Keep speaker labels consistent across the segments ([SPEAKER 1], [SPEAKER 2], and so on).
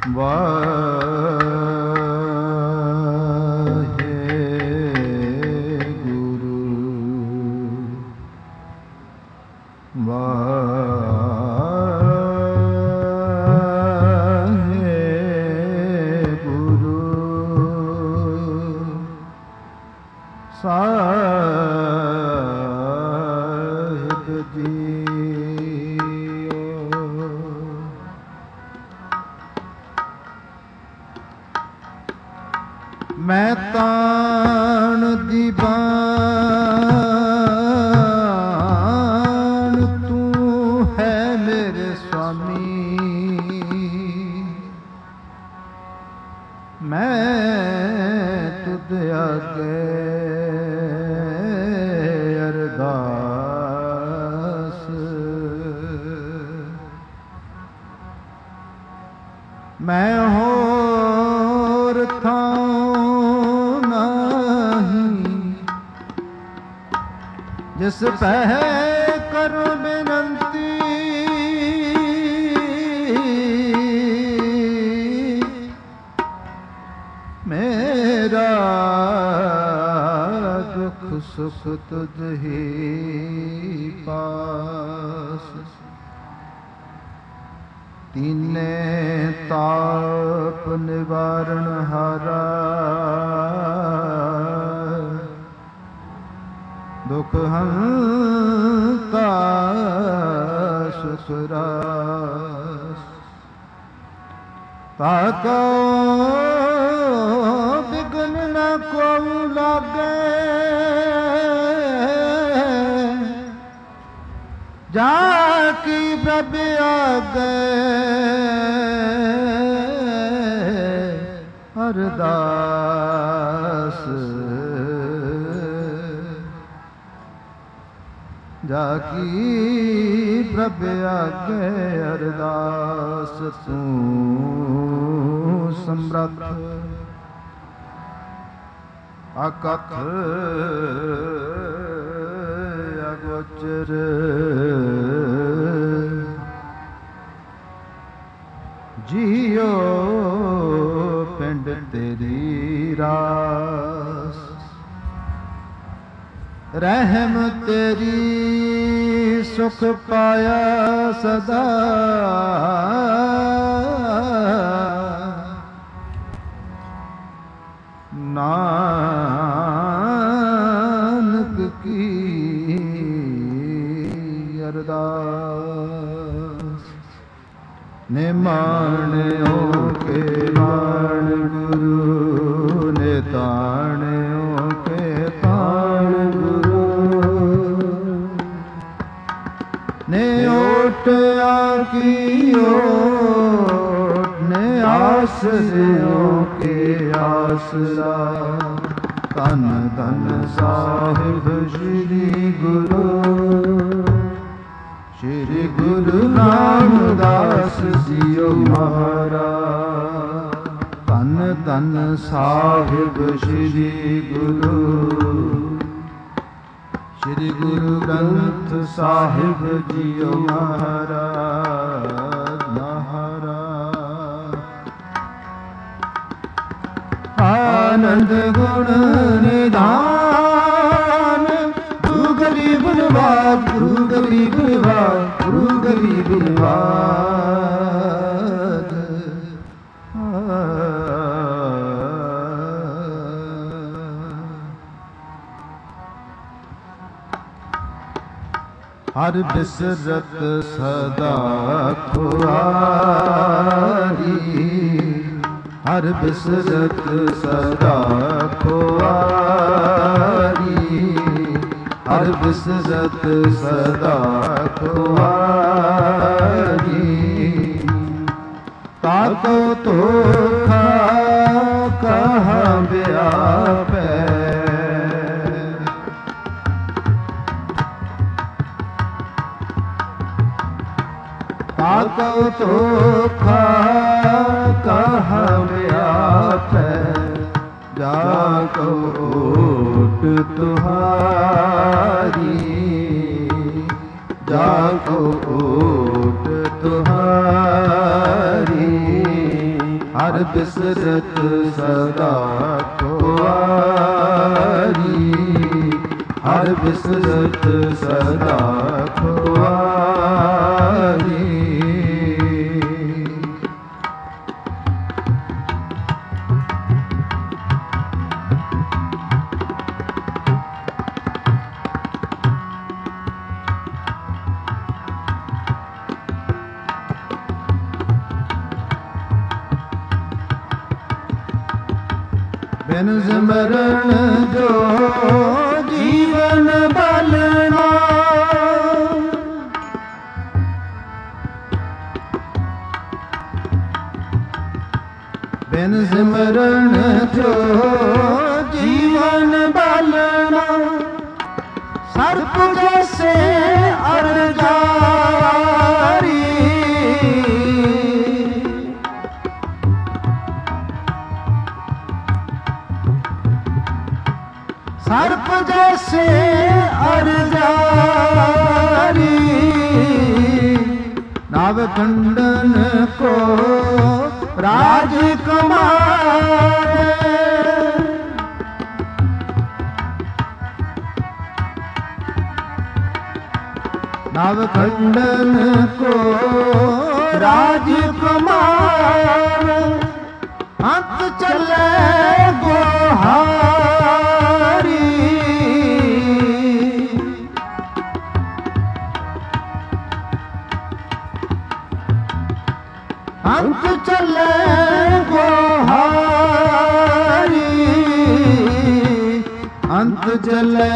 [SPEAKER 1] ਮੈਂ ਤਾਣ ਦੀ ਬਾਣ, ਤੂੰ ਹੈ ਮੇਰੇ ਸੁਆਮੀ। ਮੈਂ ਤੁਧ ਆਗੇ ਅਰਦਾਸ, ਮੈਂ ਹੋਰ ਥਾਂ ਜਿਸ ਪੈ ਕਰੋ ਬੇਨੰਤੀ। ਮੇਰਾ ਦੁੱਖ ਸੁਖ ਤੁਝ ਹੀ ਪਾਸ। ਤੀਨੇ ਤਾਪ ਨਿਵਾਰਨ ਹਾਰਾ, ਦੁਖ ਹੰਤਾ ਸੁਖ ਰਾਸ। ਤਾਕੋ ਬਿਗਨ ਨ ਕੋਉ ਲਾਗੇ, ਜਾ ਕੀ ਪ੍ਰਭ ਆਗੇ ਅਰਦਾਸ। ਜਾ ਕੀ ਪ੍ਰਭ ਆਗੇ ਅਰਦਾਸ। ਤੂੰ ਸਮਰੱਥ ਅਕਥ ਅਗੋਚਰ, ਜੀਓ ਪਿੰਡ ਤੇਰੀ ਰਾਸ। ਰਹਿਮ ਤੇਰੀ ਸੁਖ ਪਾਇਆ ਸਦਾ, ਨਾਨਕ ਕੀ ਅਰਦਾਸ। ਨਿਮਾਣਿਓ ਕੇ ਮਾਣ ਗੁਰੂ, ਨੇ ਤਾਣਿਓ ਕੇ ਤਾਣ ਗੁਰੂ। ਨੇ ਓਟਿਆ ਕੀ ਓਟ, ਨੇ ਆਸਰਿਓ ਕੇ ਆਸਰਾ। ਧੰਨ ਧੰਨ ਸਾਹਿਬ ਸ੍ਰੀ ਗੁਰੂ, ਸ਼੍ਰੀ ਗੁਰੂ ਰਾਮਦਾਸ ਜੀਓ ਮਹਾਰਾਜ। ਧੰਨ ਧੰਨ ਸਾਹਿਬ ਸ੍ਰੀ ਗੁਰੂ, ਸ਼੍ਰੀ ਗੁਰੂ ਗ੍ਰੰਥ ਸਾਹਿਬ ਜੀਓ ਮਹਾਰਾਜ ਮਹਾਰਾਜ। ਆਨੰਦ ਗੁਣ ਨਿਧਾਨ, ਗੁਰੂ ਗਰੀਬ ਨਿਵਾਜ, ਗੁਰੂ ਗਰੀਬ ਨਿਵਾਜ, ਗੁਰੂ ਗਰੀਬ ਨਿਵਾਜ। ਹਰ ਬਿਸਰਤ ਸਦਾ ਖੁਆਰੀ, ਹਰ ਬਿਸਰਤ ਸਦਾ ਖੁਆਰੀ। ਹਰ ਬਿਸਰਤ ਸਦਾ ਖੁਆਰੀ। ਤਾਕੋ ਧੋਖਾ ਕਹਾਂ ਵਿਆਪੈ, ਤਾਕੋ ਧੋਖਾ ਕਹਾਂ ਵਿਆਪੈ। ਜਾ ਕੋ ਓਟ ਤੁਹਾਰੀ, ਜਾ ਕੋ ਓਟ ਤੁਹਾਰੀ। ਹਰ ਬਿਸਰਤ ਸਦਾ ਖੁਆਰੀ, ਹਰ ਬਿਸਰਤ ਸਦਾ ਖੁਆਰੀ। ਬਿਨ ਸਿਮਰਨ ਜੋ ਜੀਵਨ ਬਾਲਣਾ, ਬਿਨ ਸਿਮਰਨ ਜੋ ਜੀਵਨ ਬਾਲਣਾ, ਸਰਪ ਜੈਸੇ ਅਰ ਜਾਰੀ। सर्प जैसे अर जारी, नाव खंडन को राजकुमार। नाव खंडन को राजकुमार, अंत चले गोहारी। अंत चले गोहारी, अंत चले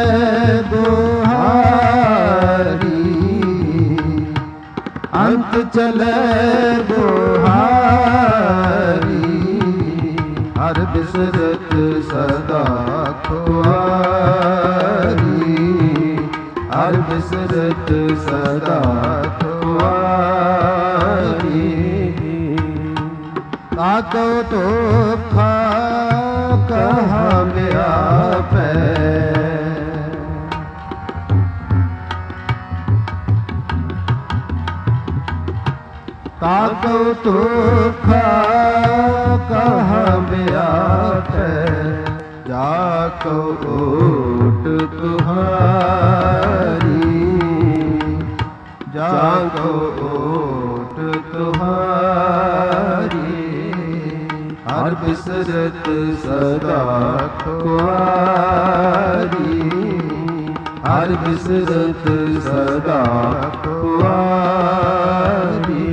[SPEAKER 1] गोहारी, अंत चले गोहारी। हर बिसरत सदा खुआरी, हर बिसरत सदा खुआरी। ताको तो खा कहा व्यापै, ताको तो खा कहा व्यापै, जाको ओट तुहारी, जाको ओट तुहारी। हर बिसरत सदा खुआरी, हर बिसरत सदा खुआरी।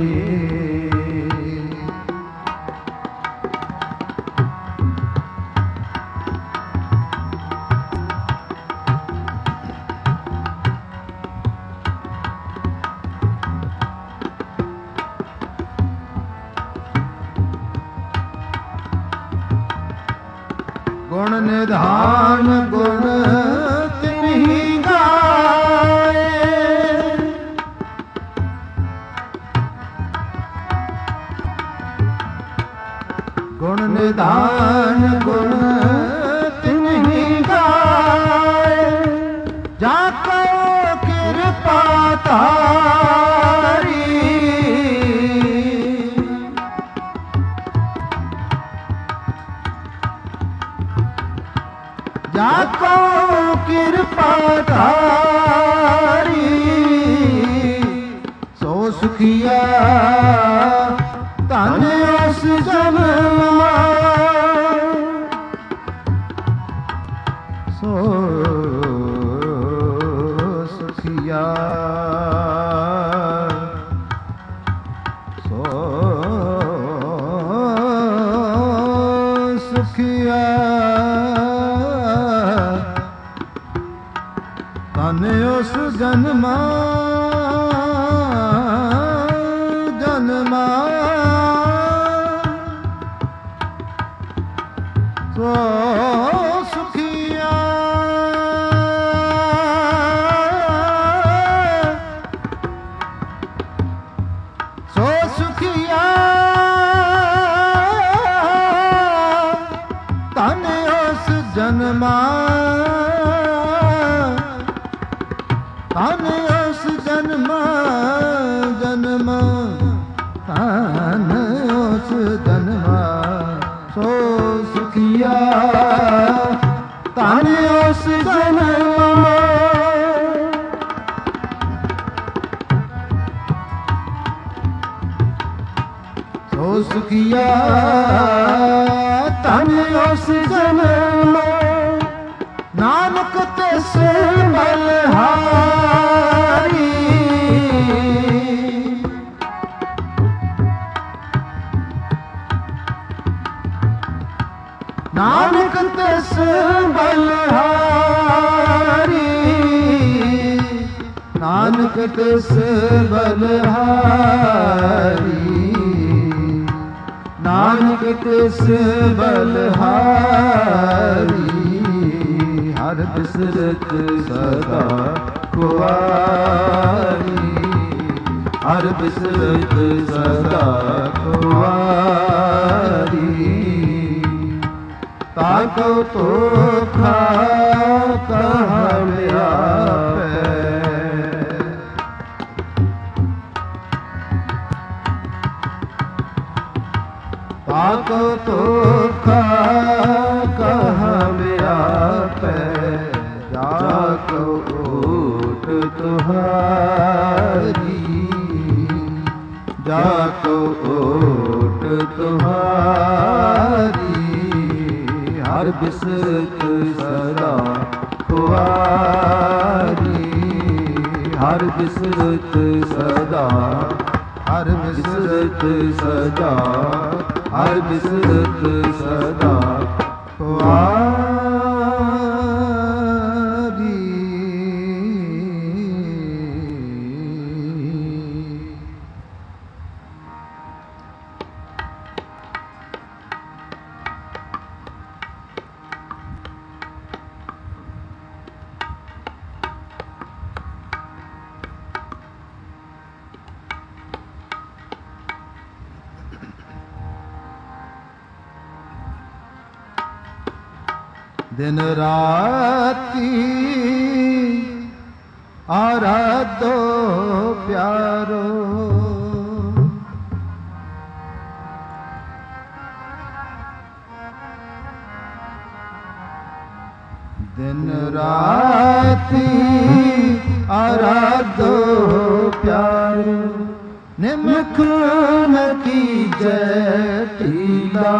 [SPEAKER 1] गुण निधान गुण तिन्हि गाए, गुण निधान गुण तिन्हि गाए, जाको कृपा तारी। जाको कृपा तारी, सो सुखिया धन उस जन्मा, सो सुखिया सो सुखिया धन उस जन्मा जन्मा, सो सुखिया सो सुखिया धन उस जन्मा, धन उस जन्मा जन्मा, धन उस जन्मा ਹੋ ਸੁਖੀਆ ਤਨ ਉਸ ਜਨਮ ਨਾਨਕ ਤਿਸ ਬਲਹਾਰੀ ਨਾਨਕ ਤਿਸ ਬਲਹਾਰੀ ਨਾਨਕ ਤਿਸ ਬਲਹਾਰੀ ਨਾਨਕ ਤਿਸ ਬਲਹਾਰੀ ਹਰ ਬਿਸਰਤ ਸਦਾ ਖੁਆਰੀ ਹਰ ਬਿਸਰਤ ਸਦਾ ਖੁਆਰੀ ਤਾਕੋ ਤੋਖਾ ਕਹਾਵਿਆ ਤਾਕੋ ਤੋਖਾ ਕਹਾਵਿਆ ਜਾਕੋ ਓਟ ਤੁਹਾਰੀ ਜਾਕੋ ਓਟ ਤੁਹਾਰੀ ਹਰ ਬਿਸਰਤ ਸਦਾ ਖੁਆਰੀ ਹਰ ਬਿਸਰਤ ਸਦਾ ਹਰ ਬਿਸਰਤ ਸਦਾ ਹਰ ਬਿਸਰਤ ਸਦਾ ਖੁਆਰੀ दिन राती आराधो प्यारो दिन राती आराधो प्यारो निमख न कीजै टीला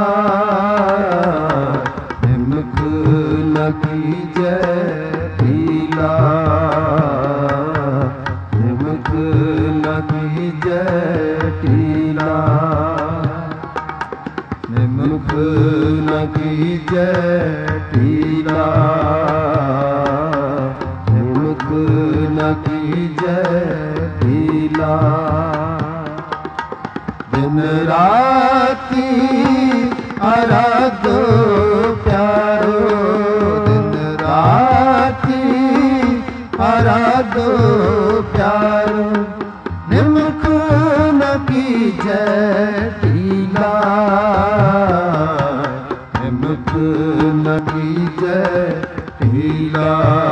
[SPEAKER 1] निमख न कीजै ढीला निमख न कीजै ढीला निमख न कीजै ढीला निमख न कीजै ढीला दिन राती आराधो प्यारो दिन राती आराधो प्यारो निमख न कीजै ढीला निमख न कीजै ढीला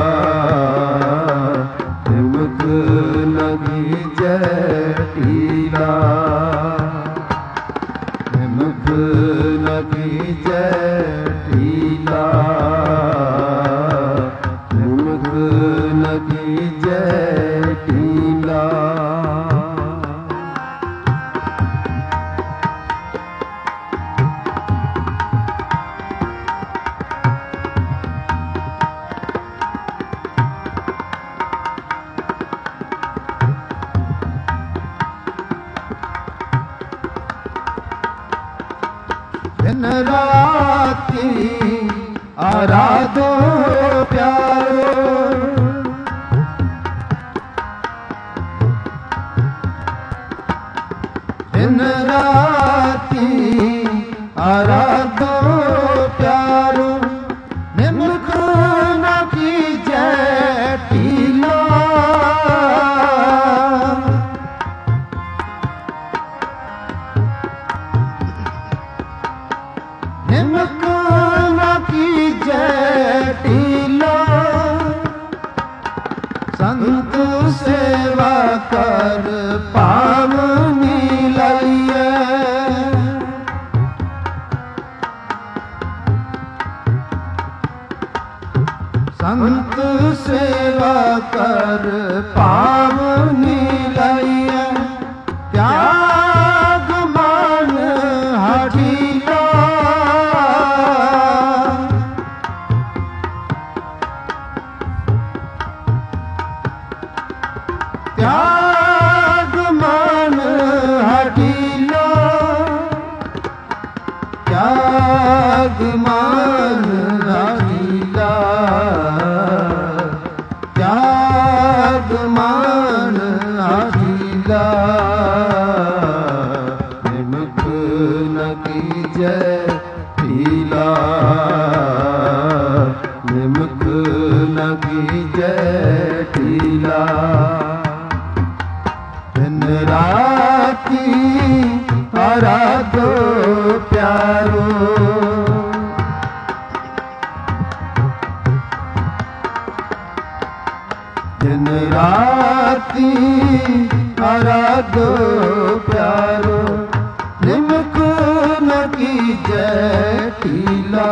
[SPEAKER 1] निमख न कीजै ढीला निमख न कीजै ढीला निमख न कीजै ढीला दिन राती आराधो प्यारो दिन राती आराधो प्यारो निमख न कीजै ढीला निमख न कीजै ढीला संत सेवा कर पावनी लइए संत सेवा कर पावनी लइए त्याग मान मान रागीला त्याग मान रागीला निमक न कीजै ढीला निमक न कीजै ढीला दिन राती आराधो प्यारो दिन राती आराधो प्यारो निमक न कीजै ढीला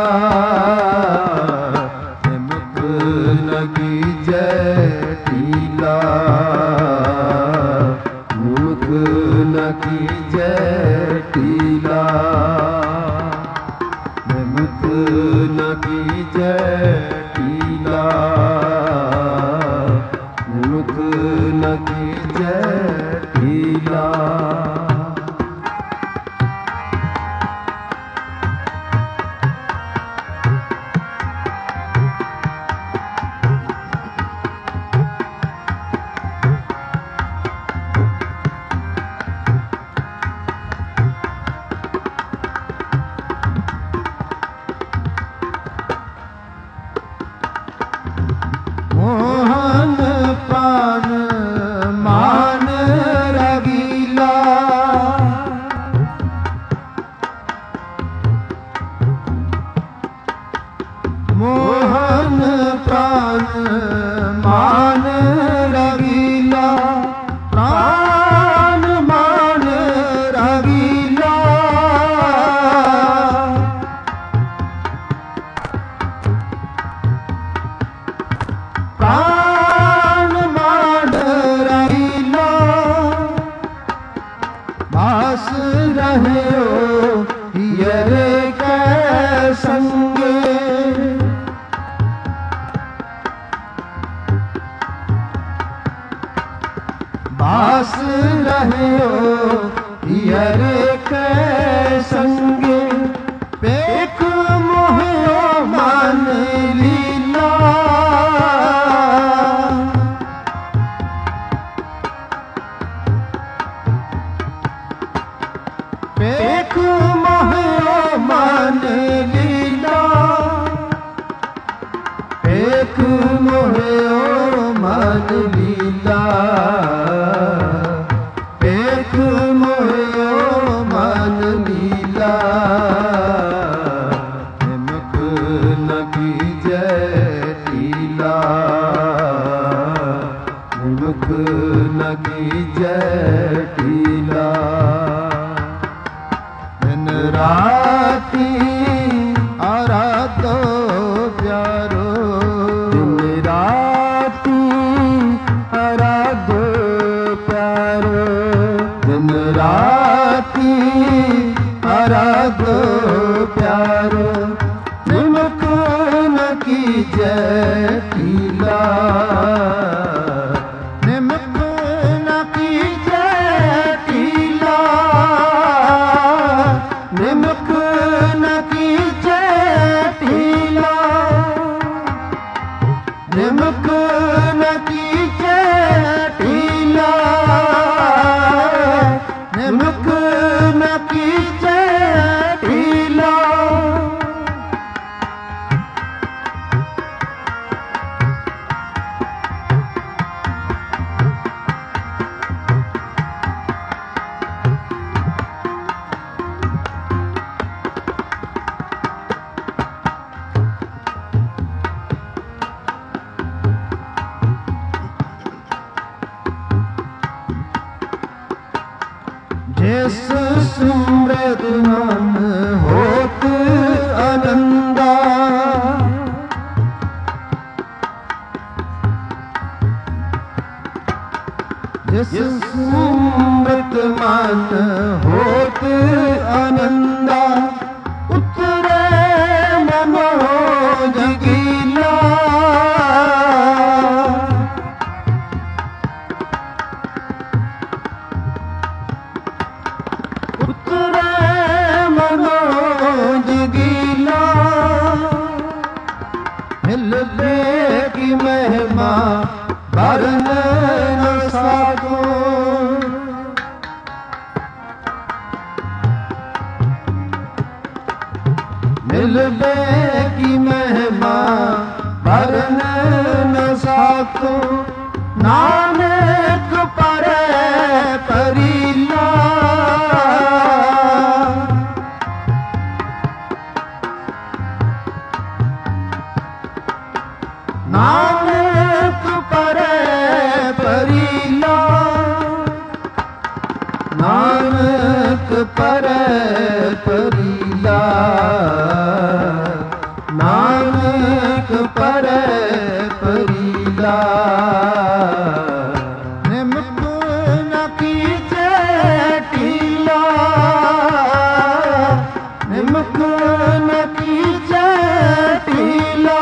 [SPEAKER 1] निमक न कीजै ढीला निमक न कीजै ढीला निमक न कीजै ढीला निमक न कीजै ढीला मोहन पान मान रगीला मोहन प्राण मान रगीला प्राण मान रगीला प्राण मान रगीला भास रहे हो हियर के संगे भास रहे हो हियर के संगे पेख मोह मान लीला पेख मोह मान लीला पेख मोह मान लीला पेख मोह मान लीला निमक न कीजै ढीला निमक न कीजै ढीला दिन राती आराधो प्यारो दिन राती आराधो प्यारो दिन राती आराधो प्यारो निमक न कीजै ढीला निमक न कीजै ढीला निमक न कीजै ढीला निमक न कीजै ढीला निमक न कीजै ढीला जिस सुमृत मन होत आनंदा जिस सुमृत मन होत आनंदा उतरे मनोज गीला उतरे मिलबे की महिमा भरन न साको नानक परे परीला नानक परे परीला नानक परे परीला नानक परे परीला निमक न कीजे टीला निमक न कीजे टीला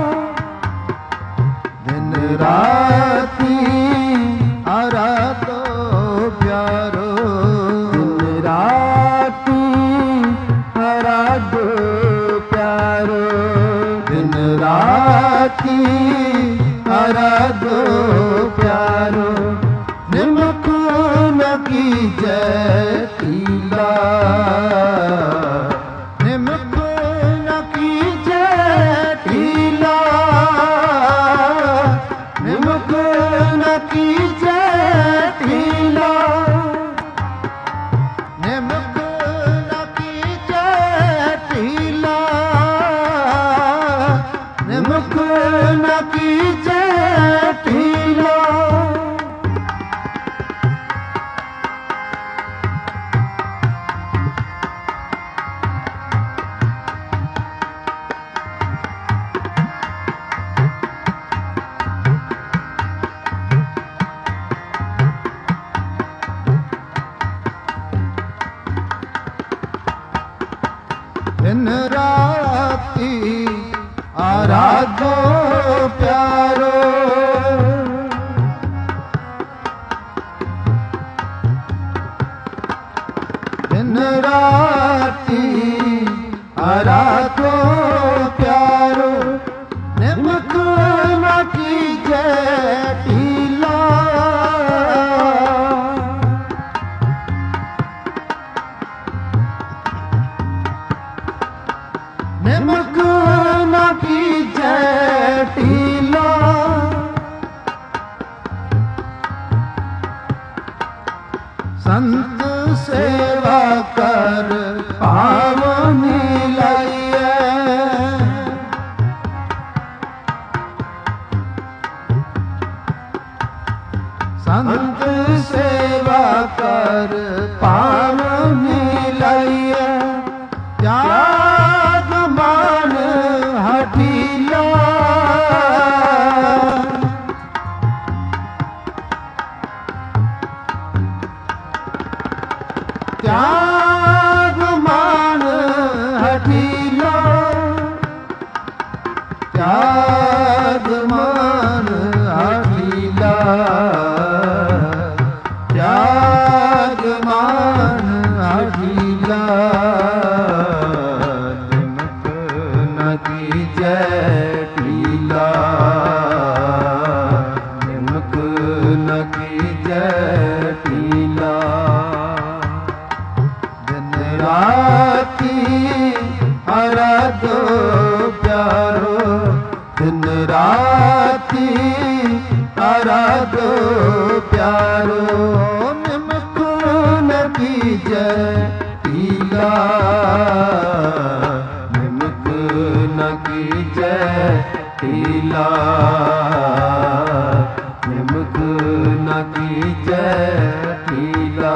[SPEAKER 1] दिन राती आराधो प्यारो दिन राती आराधो प्यारो दिन राती आराधो प्यारो निमक न कीजे टीला निमक न कीजे टीला निमक न कीजे टीला निमक न कीजे टीला निमक न कीजे टीला दिन राती आराधो प्यारो दिन राती आराधो प्यारो निमक न कीजे टीला निमक न कीजे टीला संत सेवा कर पावनी लाइए संत सेवा कर पावनी लाइए त्याग मान हठीला त्याग मान हठीला त्याग मान हठीला त्याग मान हठीला निमक न कीजे टीला निमक न कीजे टीला दिन राती आराधो प्यारो दिन राती आराधो प्यारो निमक न कीजे टीला निमक न कीजे टीला निमक न कीजे टीला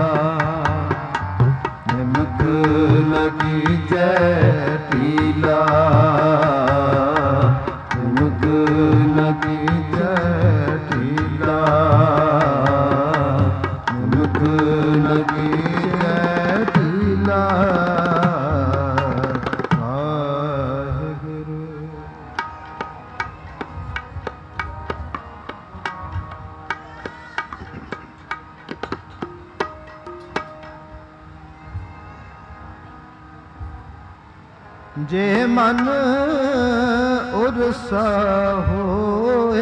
[SPEAKER 1] निमक न कीजे टीला निमक न कीजे टीला निमक न कीजे टीला वाहिगुरु। जे मन उरसा होए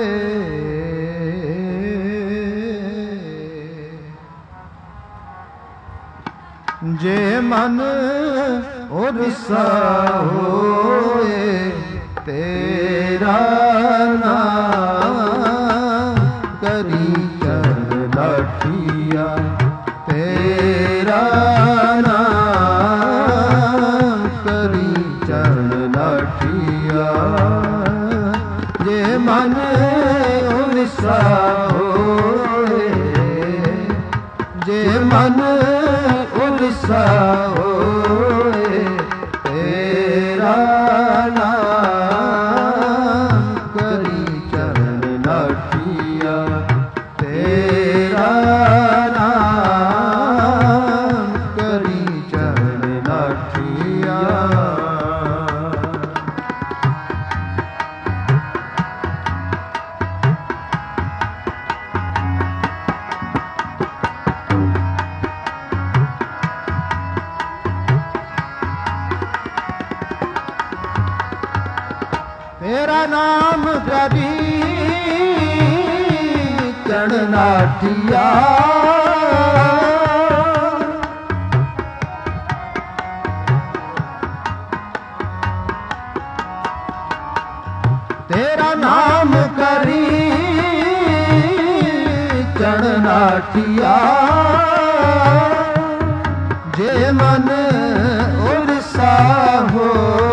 [SPEAKER 1] ਜੇ ਮਨ ਉਰਸਾ ਹੋਏ ਤੇਰਾ ਨਾਮ ਕਰੀ ਚਰਨ ਲਾਠੀਆ ਤੇਰਾ ਨਾਮ ਕਰੀ ਚਰਨ ਲਾਠੀਆ ਜੇ ਮਨ ਉਰਸਾ ਹੋਏ ਜੇ ਮਨ ਉਰਸਾ ਹੋਏ ਤੇਰਾ ਨਾਮ ਕਰੀ ਚਰਨ ਲਾਠੀਆ ਤੇਰਾ ਨਾਮ ਕਰੀ ਚਰਨ ਲਾਠੀਆ तेरा नाम करी चरण लाठिया तेरा नाम करी चरण लाठिया जे मन उरसा हो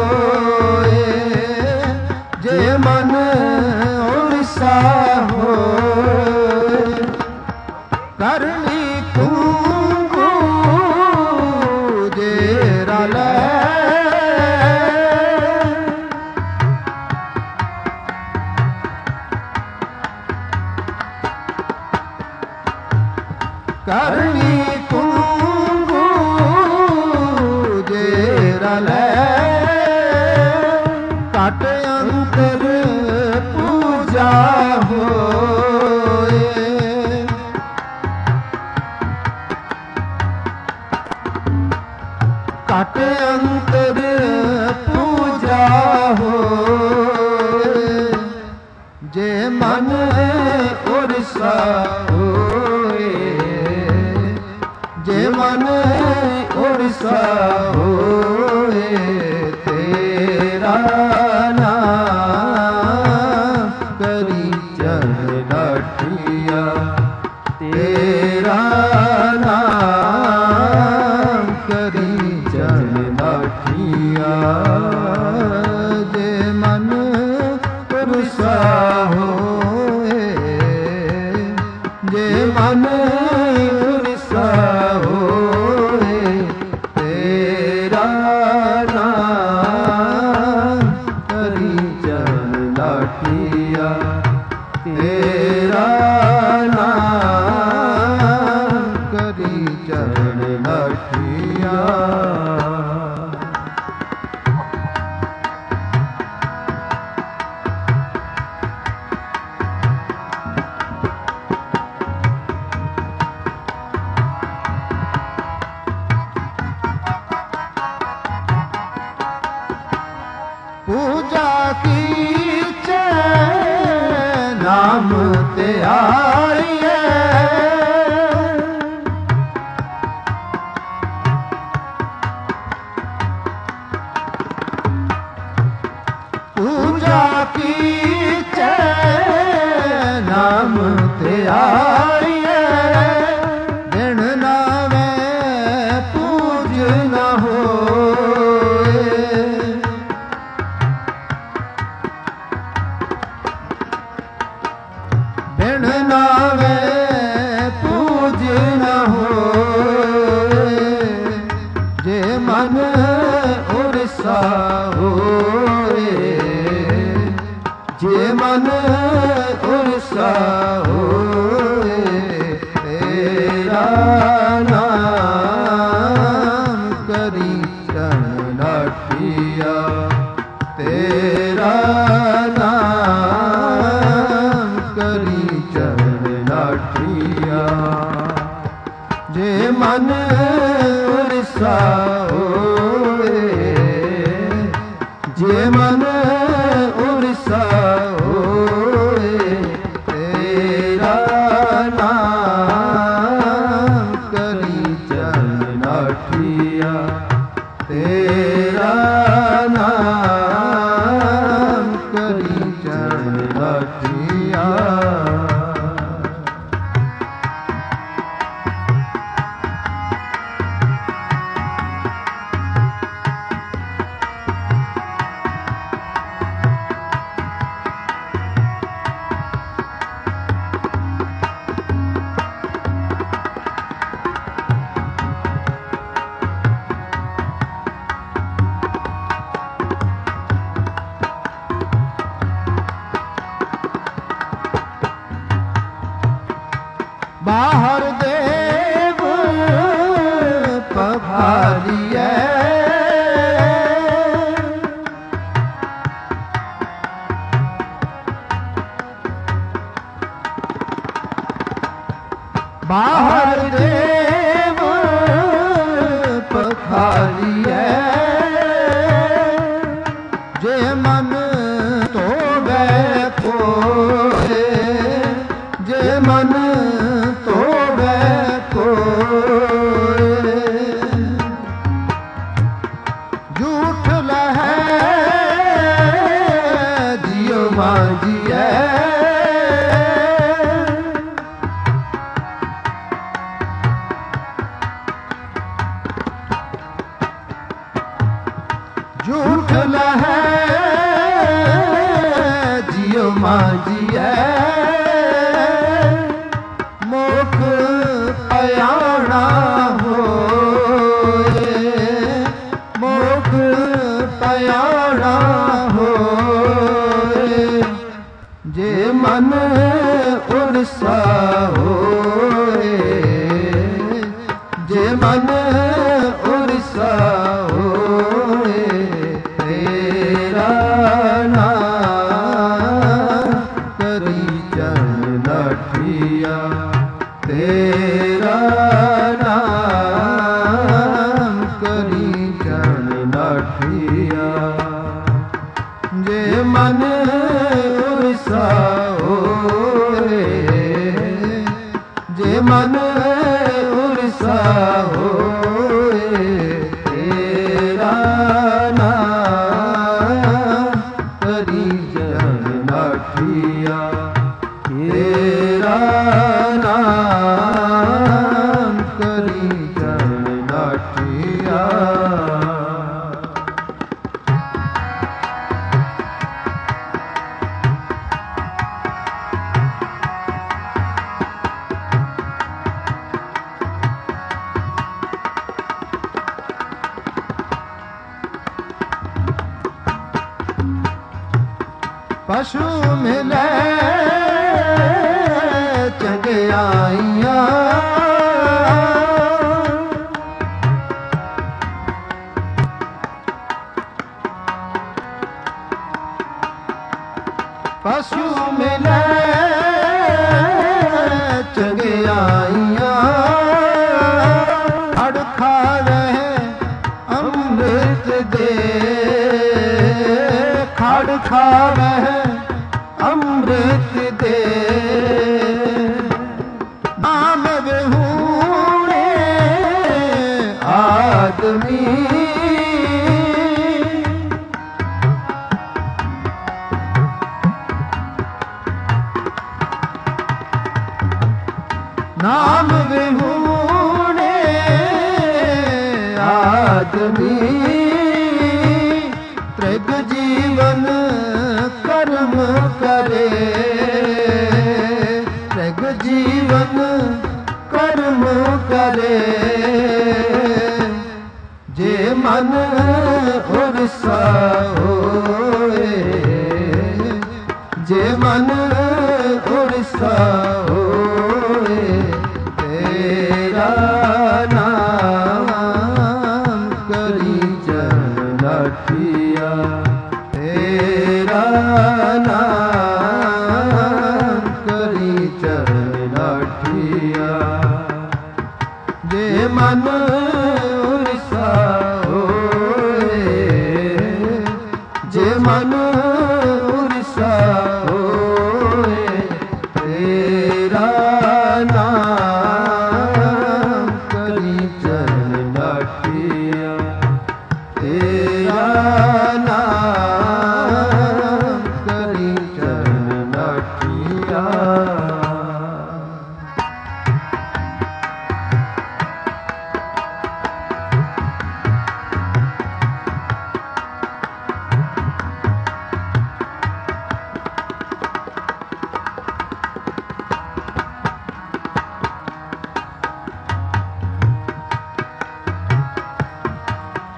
[SPEAKER 1] जे मन उरसा होए करनी कुंगू जेरा ले करनी कुंगू जेरा ले काट अंतर पूजा होए काट अंतर पूजा होए जे मन उरसा होए जे मन उरसा होए तेरा नाम करी चरण लाठिया तेरा नाम करी चरण लाठिया जे मन उरसा होए जे मन उरसा होए तेरा नाम करी चरण लाठिया तेरा नाम करी चरण लाठिया पूजा की नाम ते आइए पूजा की नाम ते आइए दिन नावे पूज न होए बिन नावे पूज न होए जे मन उरसा होए जे मन उरसा होए तेरा नाम करी चरण लाठिया तेरा नाम करी चरण लाठिया जे मन उरसा होए जे मन उरसा होए तेरा नाम करी चरण लाठिया ਲਾਠੀਆ ਤੇਰਾ ਨਾਮ ਕਰੀ ਚਰਨ ਲਾਠੀਆ ਬਾਹਰ ਦੇਵ ਪਖਾਲੀਐ ਬਾਹਰ ਦੇਵ ਪਖਾਲੀਐ ਜੇ ਮਨ ਧੋਵੈ ਕੋਏ ਜੇ ਮਨ ਝੂਠ ਲਹੈ ਜਿਉ ਮਾਂਜੀਐ ਝੂਠ ਲਹੈ ਜਿਉ ਮਾਂਜੀਐ ਮੁਖ ਅਯਾਣਾ ਹੋਏ ਮੁਖ ਅਯਾਣਾ ਹੋਏ ਜੇ ਮਨ ਉਰਸਾ ਹੋਏ ਜੇ ਮਨ ਉਰਸਾ ਹੋਏ ਤੇਰਾ ਨਾਮ ਕਰੀ ਚਰਨ ਲਾਠੀਆ ਤੇਰਾ ਨਾਮ ਕਰੀ ਚਰਨ ਲਾਠੀਆ ਜੇ ਮਨ ਉਰਸਾ ਹੋਏ ਜੇ ਮਨ ਉਰਸਾ ਹੋਏ ਤੇਰਾ ਨਾਮ ਕਰੀ ਚਰਨ ਲਾਠੀਆ ਤੇਰਾ ਨਾਮ ਕਰੀ ਚਰਨ ਲਾਠੀਆ ਪਸ਼ੂ ਮਿਲੇ ਚੰਗਿਆਈਆਂ ਪਸ਼ੂ ਮਿਲੇ ਚੰਗਿਆਈਆਂ ਹੜ ਖਾਵੇ ਅੰਮ੍ਰਿਤ ਦੇ ਖੜ ਖਾਵੇ ਅੰਮ੍ਰਿਤ ਦੇ ਨਾਮ ਵਿਹੂਣੇ ਆਦਮੀ ਨਾਮ ਵਿਹੂਣੇ ਆਦਮੀ ਤ੍ਰਿਗ ਜੀਵਨ ਕਰਮ ਕਰੇ ਤ੍ਰਿਗ ਜੀਵਨ ਕਰਮ ਕਰੇ ਜੇ ਮਨ ਉਰਸਾ ਹੋਏ ਜੇ ਮਨ ਉਰਸਾ ਹੋਏ ਤੇਰਾ ਨਾਮ ਕਰੀ ਚਰਨ ਲਾਠੀਆ ਤੇਰਾ ਨਾਮ ਕਰੀ ਚਰਨ ਲਾਠੀਆ ਜੇ ਮਨ ਉਰਸਾ ਹੋਏ ਜੇ ਮਨ ਉਰਸਾ ਹੋਏ ਤੇਰਾ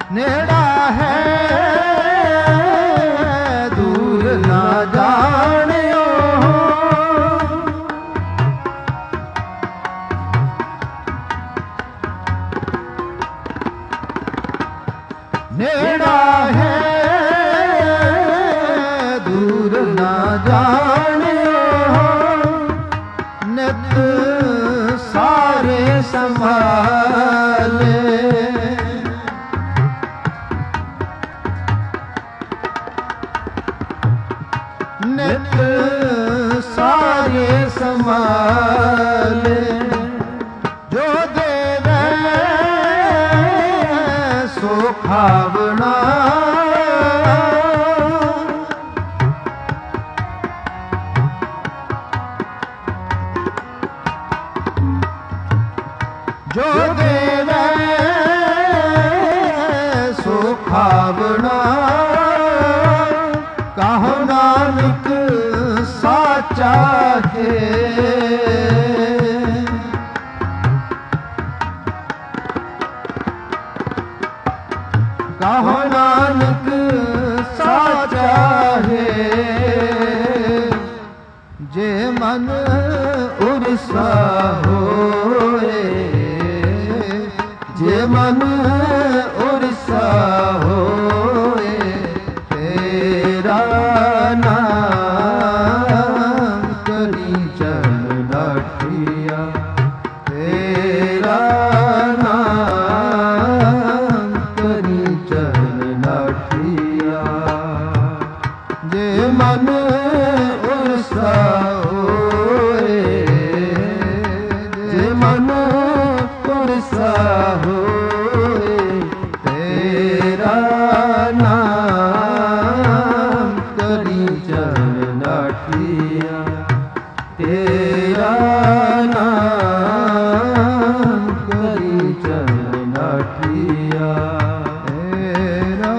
[SPEAKER 1] नेड़ा है दूर ना जानियो, नेड़ा है दूर ना जानियो, नित सारे संभाले, नित सारे संभाले, जो देवे सो खावना, जो देवे सो खावना, कहो नानक साचा है, कहो नानक साचा है, जे मन उरसा होए, जे मन उरसा होए, तेरा नाम करी चल लाठिया, तेरा नाम करी चल लाठिया, जे मन उरसा होए, जे मन उरसा होए, तेरा नाम करी चल लाठिया, तेरा नाम करी चल लाठिया, तेरा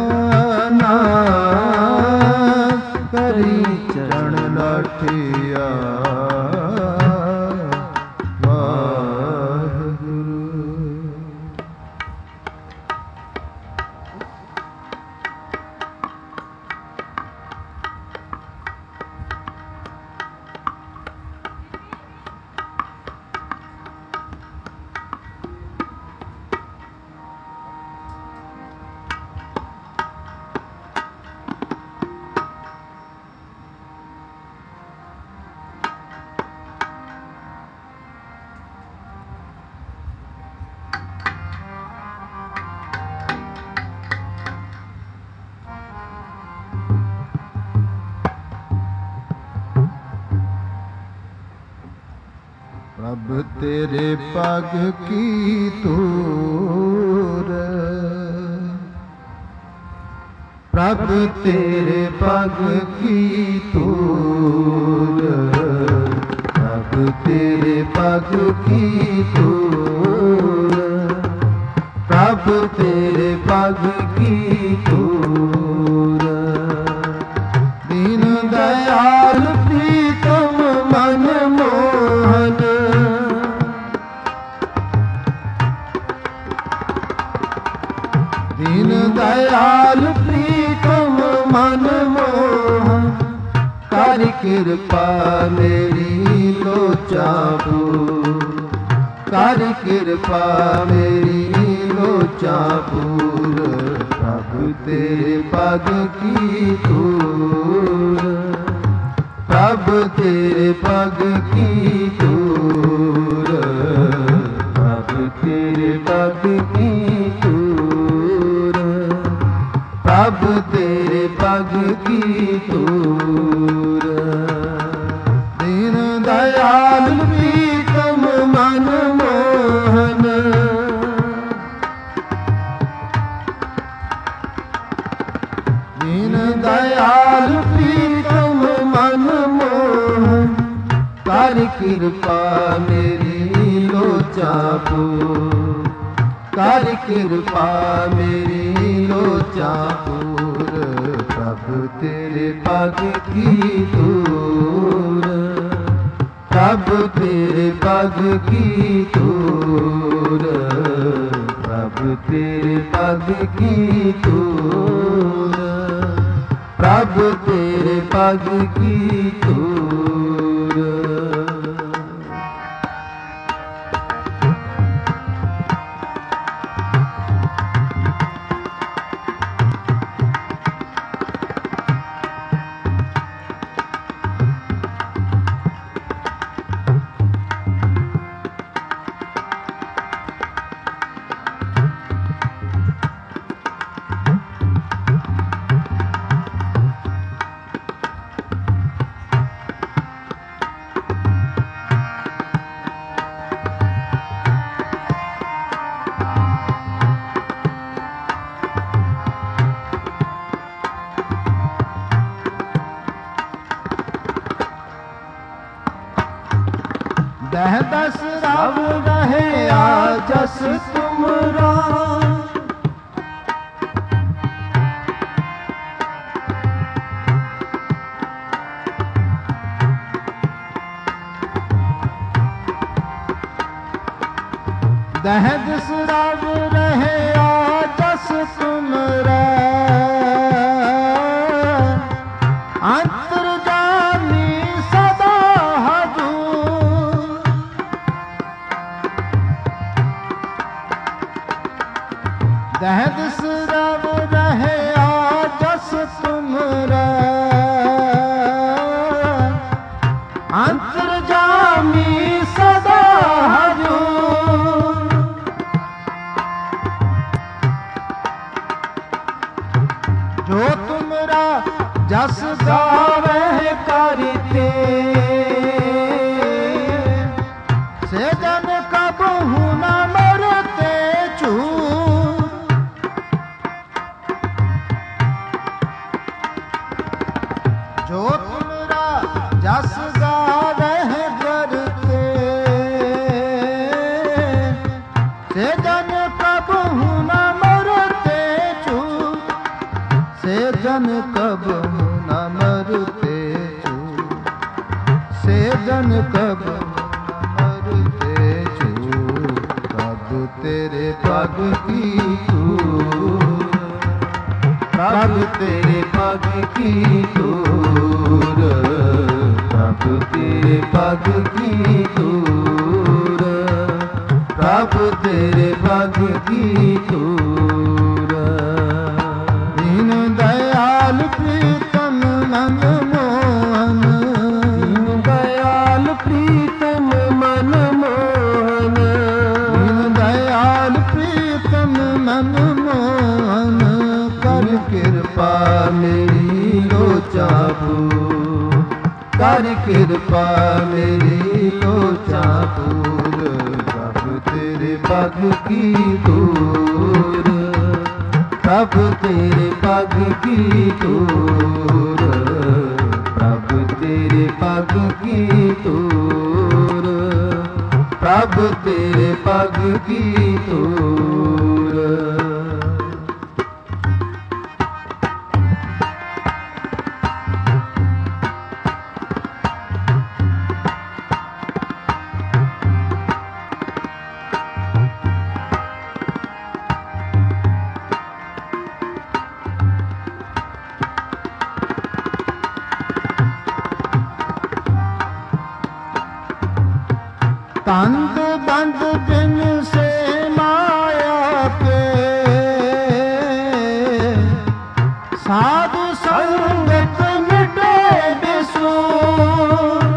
[SPEAKER 1] नाम करी चल लाठिया। प्रभ तेरे पग की तूर, प्रभ तेरे पग की तूर, प्रभ तेरे पग की तूर, प्रभ तेरे पग की तूर, दीन दयाल प्रीतम मन मोहन, दीन दयाल प्रीतम मन मोहन, कर कृपा मेरी लोचा पूर, कर कृपा मेरी लोचा पूर, प्रभु तेरे पग की तूर, प्रभु तेरे पग की तूर, प्रभु तेरे पग की तूर, प्रभु तेरे पग की तूर, दीन दयाल प्रीतम मन मोहन, दीन दयाल प्रीतम मन मोहन, कर कृपा मेरी लोचा पूर, कर कृपा मेरी लोचा पूर, प्रभु तेरे पग की तूर, प्रभु तेरे पग की तूर, प्रभु प्रभु तेरे पग की धूल, प्रभु तेरे पग की धूल। दह दस रव रहे आजस तुमरा, दह दस रव रहे आजस तुमरा, अंतर्जामी सदा हजूर। दह दिस रव रहे आजस तुमरा, अंतर्जामी सदा हजूर। जो तुमरा जस गावे करते, से जन कबहू न मरते चूर। जो तुमरा जस गावे करते, से जन कबहू न मरते चूर। से जन कबहू न मरते चूर, से जन कबहू न मरते चूर। प्रभु तेरे पग की धूल, प्रभु तेरे पग की धूल, प्रभु तेरे पग की धूल, प्रभु तेरे पग की धूल। दीन दयाल प्रीतम मन मोहन, दीन दयाल प्रीतम मन मोहन, दीन दयाल प्रीतम मन मोहन। कर कृपा मेरी लोचा पूर, कर कृपा मेरी लोचा पूर। प्रभु तेरे पग की धूल, प्रभु तेरे पग की धूल, प्रभु तेरे पग की धूल, प्रभु तेरे पग की धूल। तंद बंद बिन से माया के, साधु संगत मिटे बिसूर।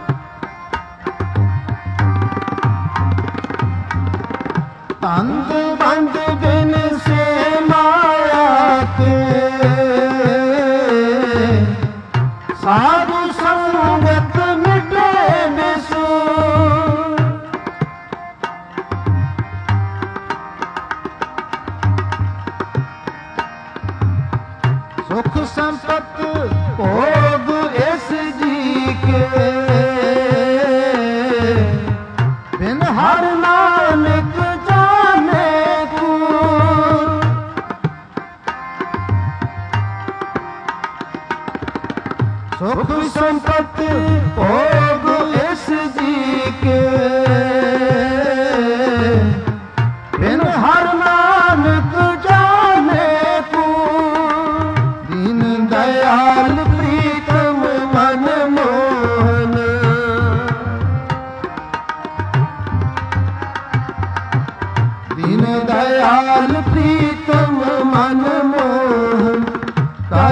[SPEAKER 1] तंद बंद बिन से माया के, साधु संगत मिटे बिसूर। सुख संपत भोग इस जी के, बिन हर नानक जाने कूर। सुख संपत भोग इस जी के, बिन हर नानक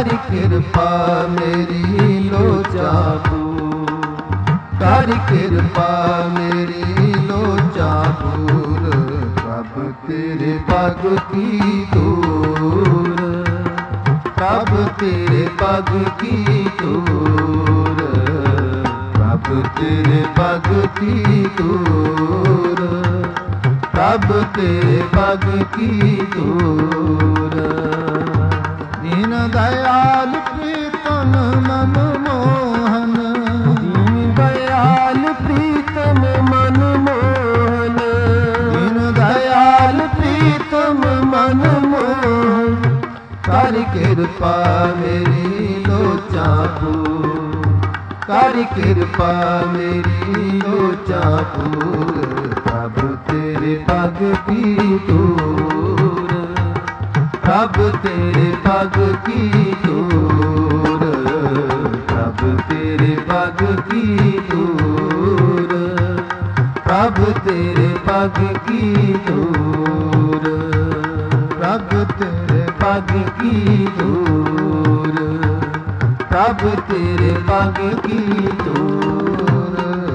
[SPEAKER 1] ਕਰ ਕਿਰਪਾ ਮੇਰੀ ਲੋਚਾ ਪੂਰ, ਕਰ ਕਿਰਪਾ ਮੇਰੀ ਲੋਚਾ ਪੂਰ, ਪ੍ਰਭ ਤੇਰੇ ਪਗ ਕੀ ਦੂਰ, ਪ੍ਰਭ ਤੇਰੇ ਪਗ ਕੀ ਦੂਰ, ਪ੍ਰਭ ਤੇਰੇ ਪਗ ਕੀ ਦੂਰ, ਪ੍ਰਭ ਤੇਰੇ ਪਗ ਕੀ ਦੂਰ। ਦੀਨ ਦਇਆਲ ਪ੍ਰੀਤਮ ਮਨ ਮੋਹਨ, ਦੀਨ ਦਇਆਲ ਪ੍ਰੀਤਮ ਮਨ ਮੋਹਨ, ਦੀਨ ਦਇਆਲ ਪ੍ਰੀਤਮ ਮਨ ਮੋਹਨ, ਕਰ ਕਿਰਪਾ ਮੇਰੀ ਲੋਚਾ ਪੂਰ, ਕਰ ਕਿਰਪਾ ਮੇਰੀ ਲੋਚਾ ਪੂਰ, ਪ੍ਰਭ ਤੇਰੇ ਪਗ ਕੀ ਦੂਰ, ਪ੍ਰਭ ਤੇਰੇ ਪਗ ਕੀ ਦੂਰ, ਪ੍ਰਭ ਤੇਰੇ ਪਗ ਕੀ ਦੂਰ, ਪ੍ਰਭ ਤੇਰੇ ਪਗ ਕੀ ਦੂਰ, ਪ੍ਰਭ ਤੇਰੇ ਪਗ ਕੀ ਦੂਰ, ਪ੍ਰਭ ਤੇਰੇ ਪਗ ਕੀ ਦੂਰ।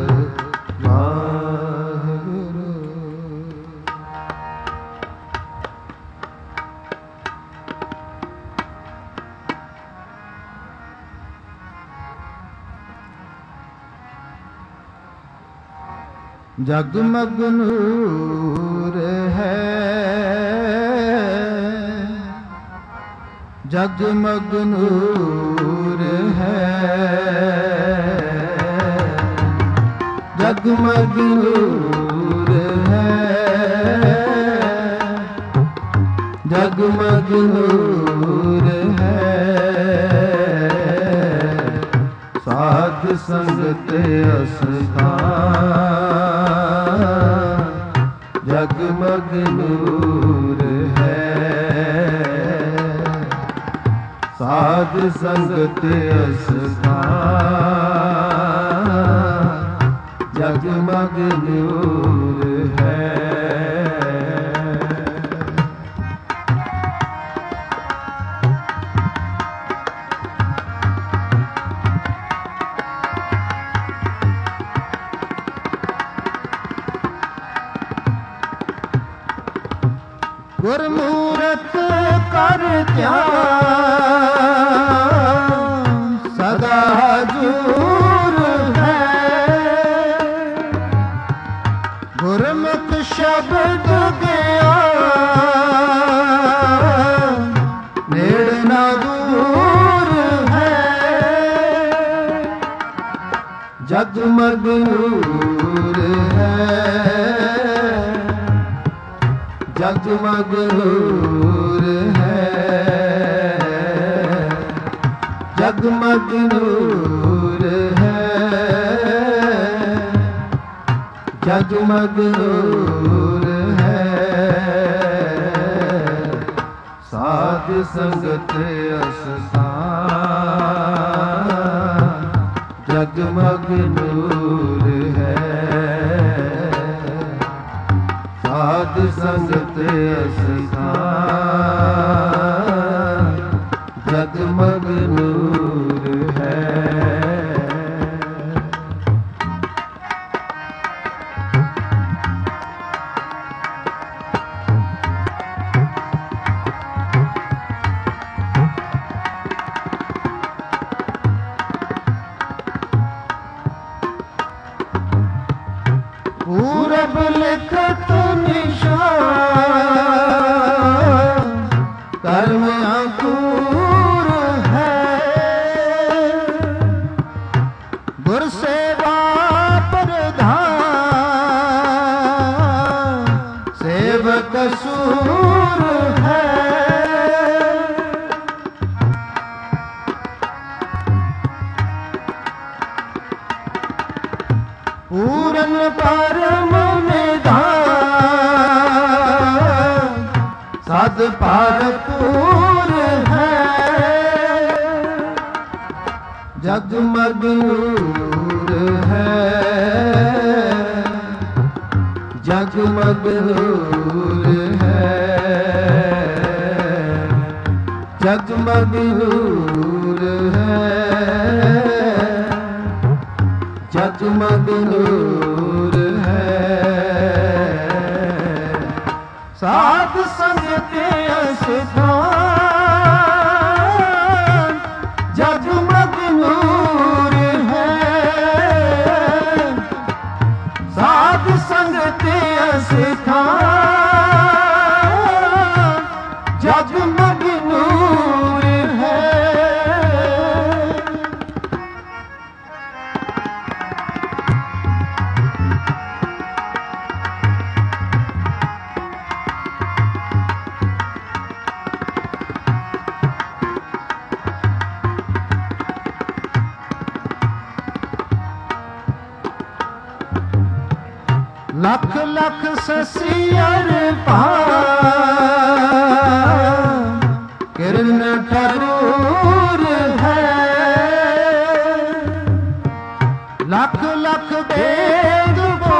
[SPEAKER 1] ਵਾਹਿਗੁਰੂ। ਜਗਮਗ ਨੂਰ ਹੈ, ਜਗਮਗ ਨੂਰ ਹੈ, ਜਗਮਗ ਨੂਰ ਹੈ, ਜਗਮਗ ਨੂਰ ਹੈ, ਸਾਧ ਸੰਗਤ ਅਸਥਾਨ, ਜਗਮਗ ਨੂਰ ਹੈ, ਸਾਧ ਸੰਗਤ ਅਸਥਾਨ, ਜਗਮਗ ਨੂਰ ਹੈ। ਗੁਰਮੂਰਤ ਕਰ ਧਿਆਨ, ਸਦਾ ਹਜ਼ੂਰ ਹੈ, ਗੁਰਮੁਖ ਸ਼ਬਦ ਗਿਆਨ, ਨੇੜੇ ਨਾ ਦੂਰ ਹੈ, ਜਗਮਗ ਨੂਰ ਹੈ, ਜਗਮਗ ਨੂਰ ਹੈ, ਜਗਮਗ ਨੂਰ ਹੈ, ਜਗਮਗ ਨੂਰ ਹੈ, ਸਾਧ ਸੰਗਤ ਅਸਥਾਨ, ਜਗਮਗ ਨੂਰ ਹੈ, ਸਾਧ ਸੰਗਤ ਅਸਥਾਨ, ਜਗਮਗ ਨੂਰ ਹੈ। ਪੂਰਬ ਲਿਖਤ ਨਿਸ਼ਾਨ, ਕਰਮ ਅੰਕੁਰ ਹੈ, ਗੁਰ ਸੇਵਾ ਪ੍ਰਧਾਨ, ਸੇਵਕ ਸੂਰ ਹੈ, ਪੂਰਨ ਪਰਮ ਨਿਧਾਨ, ਸਦ ਭਰਪੂਰ ਹੈ, ਜਗਮਗ ਨੂਰ ਹੈ, ਜਗਮਗ ਨੂਰ ਹੈ, जगमग नूर है, जगमग नूर है। साध संगत स्थान जगमग नूर है, साध संगत स्थान जगमग नूर है। लख लख ससियर किरण ठरूर है, लख लख वेद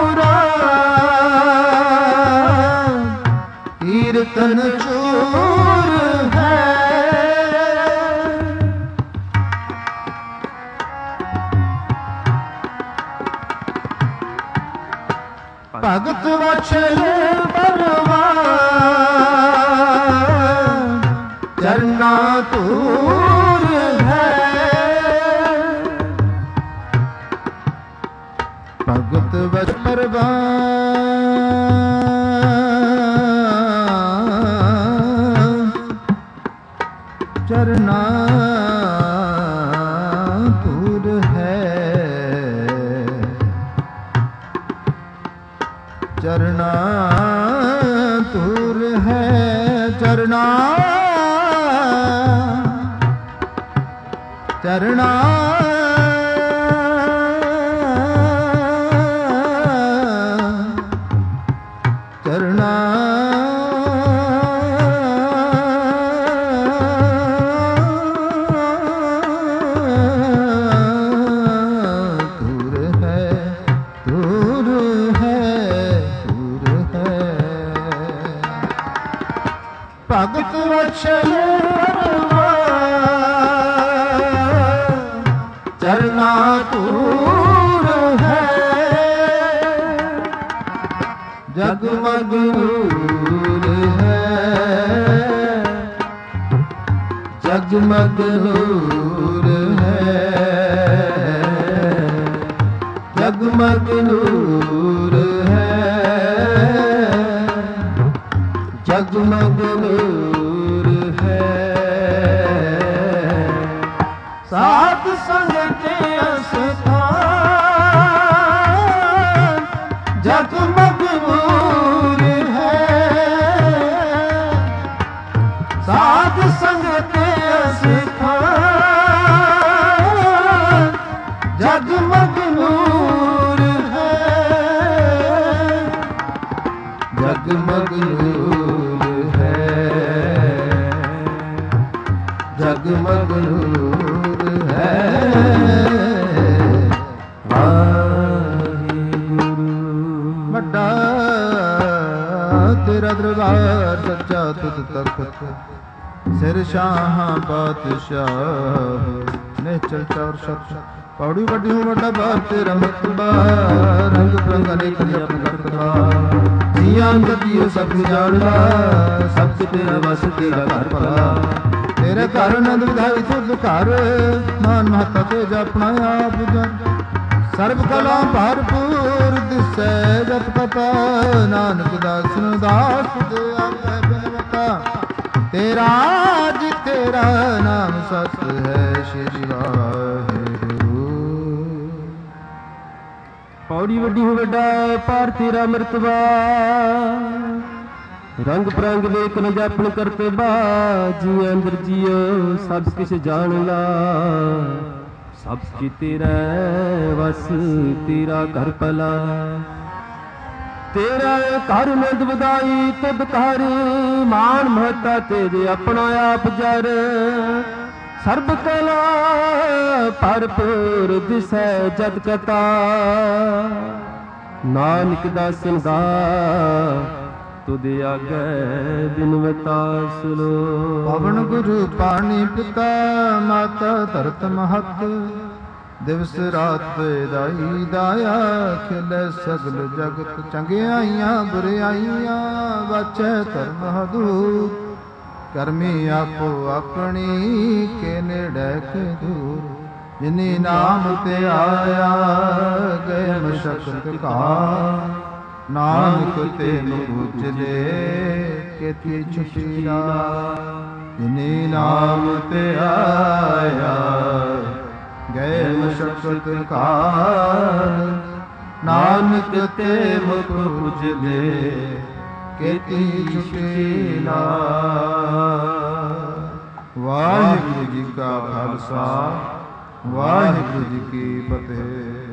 [SPEAKER 1] पुराण कीर्तन चूर है। भगत वत्सल परवान चरना तूर है, भगत वत्सल परवान चरना तूर है, चरना तूर है, चरना चरना चरना तूर है, तूर है, भगत वत्सल चरना तूर है, जगमग नूर है, जगमग नूर है, जगमग नूर है, जगमग नूर है। साध संगत स्थान जगमग नूर है, साध संगत स्थान जगमग नूर है, जगमग नूर है, जगमग नूर है। वड्डा तेरा दरबार सच्चा तुत तखत, सिर शाह बादशाह निश्चल चौर सत। पौड़ी वड्डी हूँ वड्डा बार तेरा मतबा, रंग बिरंग अनेक अपने करतबा। जियां गतियो सब जाना, सब तेरा बस तेरा घर भला। तेरे घर नंद विधाई तुझ घर, मान महता तेज अपना आप जन। सर्व कला भरपूर दिसै जत कथा, नानक दास दास दे आपै बिनवता। तेरा जी तेरा नाम सत है, श्री वाहिगुरु। पौड़ी वड्डी हो वड्डा पार तेरा मरतबा, रंग परंग वेख न जापन करते बा। जी अंदर जियो सब किछ जान ला, सब की तेरा वस तेरा घर भला। तेरा घर नंद वधाई तुद घर, मान महता तेरे अपना आप जर। सर्ब कला भरपूर दिसै जत कथा, नानक दासन दा
[SPEAKER 2] ਤੁਧ ਆਗੈ ਬਿਨਵਤਾ ਸੁਲੋ।
[SPEAKER 1] ਪਵਨ ਗੁਰੂ ਪਾਣੀ ਪਿਤਾ ਮਾਤਾ ਧਰਤ ਮਹਤ, ਦਿਵਸ ਰਾਤ ਦਾਈ ਦਾਇਆ ਖਿਲੇ ਸਗਲ ਜਗਤ। ਚੰਗਿਆਈਆਂ ਬੁਰਿਆਈਆਂ ਵਾਚੈ ਧਰਮ ਹਦੂਰ, ਕਰਮੀ ਆਪੋ ਆਪਣੀ ਕੇ ਨੇੜੇ ਕੇ ਦੂਰ। ਜਿਨੀ ਨਾਮ ਤੇ ਆਇਆ ਗਏ ਮਸ਼ਕਤ ਕਾ, ਨਾਨਕ ਤੈਨੂੰ ਉਜਲੇ ਕੇਤੀ ਛੁਟੀ ਨਾ। ਜਿਨੀ ਨਾਮ ਤੇ ਆਇਆ ਗਏ ਮਸ਼ਕਤ ਕਾ, ਨਾਨਕ ਤੇ ਮੁਖ ਉਜਲੇ ਕੇਤੀ ਛੁਟੀ ਨਾ। ਵਾਹਿਗੁਰੂ ਜੀ ਕਾ ਖਾਲਸਾ, ਵਾਹਿਗੁਰੂ ਜੀ ਕੀ ਫਤਿਹ।